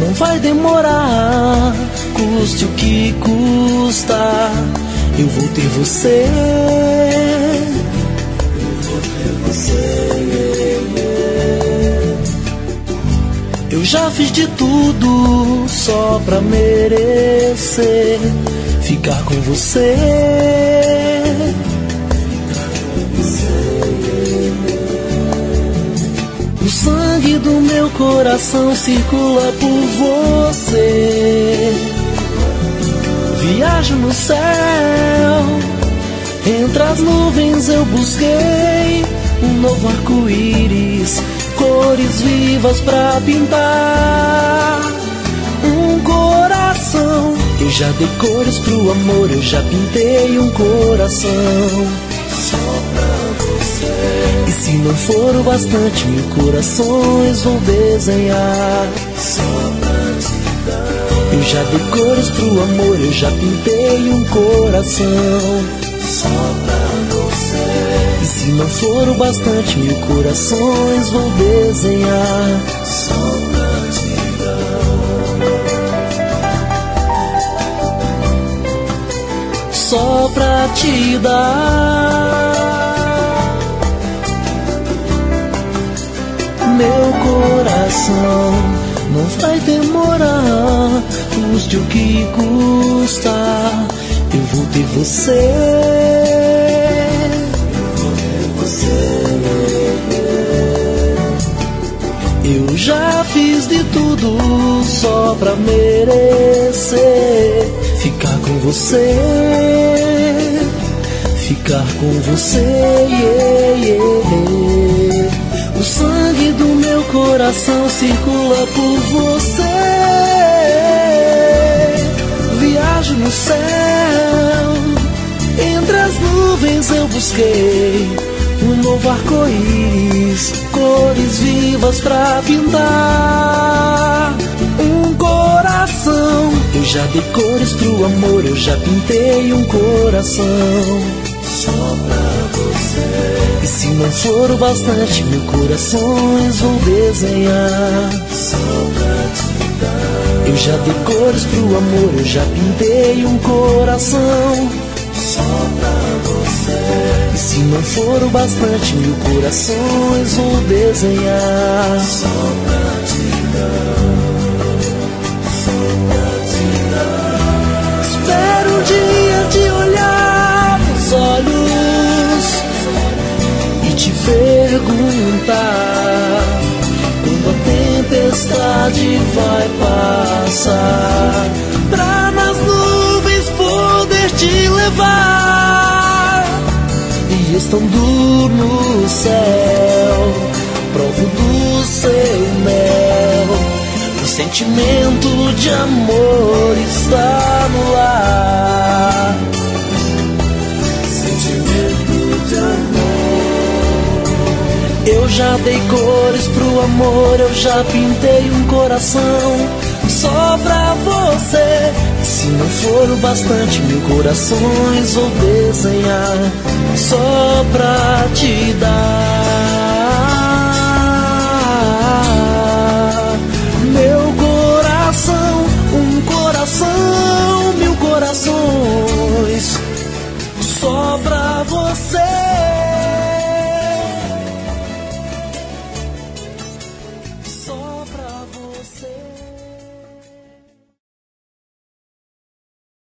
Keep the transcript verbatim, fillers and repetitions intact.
não vai demorar, custe o que custa, eu vou ter você. Eu vou ter você. Eu já fiz de tudo só pra merecer ficar com você. O sangue do meu coração circula por você. Viajo no céu, entre as nuvens eu busquei um novo arco-íris, cores vivas pra pintar um coração. Eu já dei cores pro amor, eu já pintei um coração só pra você. E se não for o bastante, mil corações vou desenhar só pra te dar. Eu já dei cores pro amor, eu já pintei um coração só pra você. E se não for o bastante, mil corações vou desenhar só pra te dar. Só pra te dar. Meu coração não vai demorar, custe o que custa, eu vou ter você. Eu vou ter você. Eu já fiz de tudo só pra merecer ficar com você. Ficar com você, yeah, yeah. O sangue do meu coração circula por você. Viajo no céu, entre as nuvens eu busquei um novo arco-íris, cores vivas pra pintar um coração. Eu já dei cores pro amor, eu já pintei um coração só pra você. E se não for o bastante, mil corações vou desenhar só pra te dar. Eu já dei cores pro amor, eu já pintei um coração só pra você. E se não for o bastante, mil corações vou desenhar só pra te dar. Só pra te dar. Espero um dia te olhar nos olhos e te perguntar quando a tempestade vai passar, pra nas nuvens poder te levar. E estando no céu, provo do seu mel, o sentimento de amor está no ar. Sentimento de amor. Eu já dei cores pro amor, eu já pintei um coração só pra você. Se não for o bastante, mil corações vou desenhar só pra te dar. Meu coração, um coração, mil corações só pra você.